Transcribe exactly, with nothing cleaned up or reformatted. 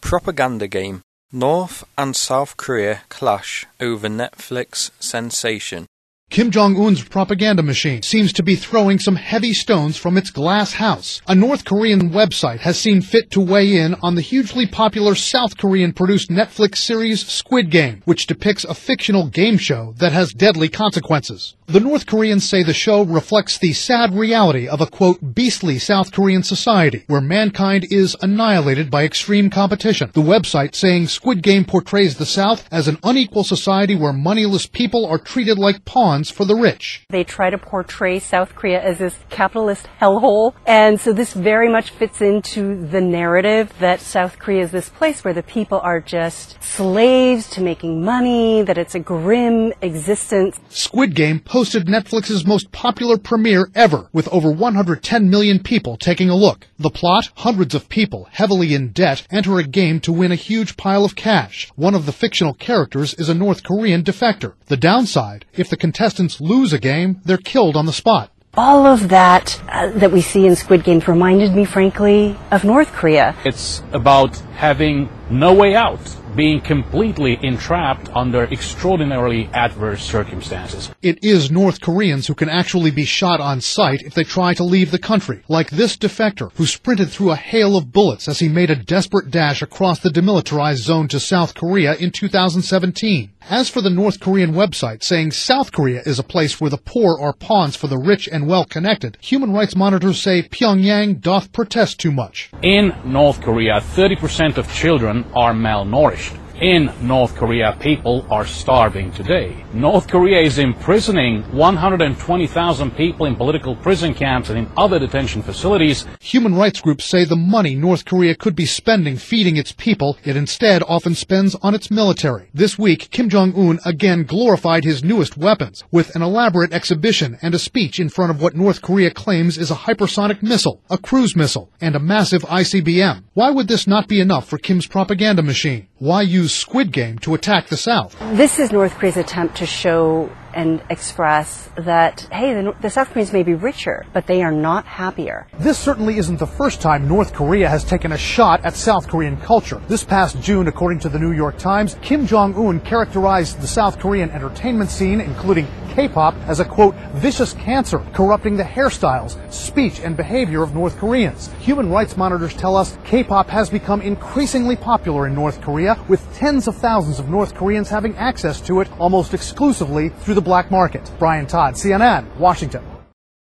Propaganda game. North and South Korea clash over Netflix sensation. Kim Jong-un's propaganda machine seems to be throwing some heavy stones from its glass house. A North Korean website has seen fit to weigh in on the hugely popular South Korean-produced Netflix series Squid Game, which depicts a fictional game show that has deadly consequences. The North Koreans say the show reflects the sad reality of a, quote, beastly South Korean society, where mankind is annihilated by extreme competition. The website saying Squid Game portrays the South as an unequal society where moneyless people are treated like pawns for the rich. They try to portray South Korea as this capitalist hellhole, and so this very much fits into the narrative that South Korea is this place where the people are just slaves to making money, that it's a grim existence. Squid Game hosted Netflix's most popular premiere ever, with over one hundred ten million people taking a look. The plot? Hundreds of people, heavily in debt, enter a game to win a huge pile of cash. One of the fictional characters is a North Korean defector. The downside? If the contestants lose a game, they're killed on the spot. All of that uh, that we see in Squid Games reminded me, frankly, of North Korea. It's about having no way out, being completely entrapped under extraordinarily adverse circumstances. It is North Koreans who can actually be shot on sight if they try to leave the country, like this defector who sprinted through a hail of bullets as he made a desperate dash across the demilitarized zone to South Korea in two thousand seventeen. As for the North Korean website saying South Korea is a place where the poor are pawns for the rich and well-connected, human rights monitors say Pyongyang doth protest too much. In North Korea, thirty percent of children are malnourished. In North Korea, people are starving today. North Korea is imprisoning one hundred twenty thousand people in political prison camps and in other detention facilities. Human rights groups say the money North Korea could be spending feeding its people, it instead often spends on its military. This week, Kim Jong-un again glorified his newest weapons with an elaborate exhibition and a speech in front of what North Korea claims is a hypersonic missile, a cruise missile, and a massive I C B M. Why would this not be enough for Kim's propaganda machine? Why use Squid Game to attack the South? This is North Korea's attempt to show and express that, hey, the, the South Koreans may be richer, but they are not happier. This certainly isn't the first time North Korea has taken a shot at South Korean culture. This past June, according to the New York Times, Kim Jong-un characterized the South Korean entertainment scene, including K-pop, as a, quote, vicious cancer, corrupting the hairstyles, speech, and behavior of North Koreans. Human rights monitors tell us K-pop has become increasingly popular in North Korea, with tens of thousands of North Koreans having access to it almost exclusively through the black market. Brian Todd, C N N, Washington.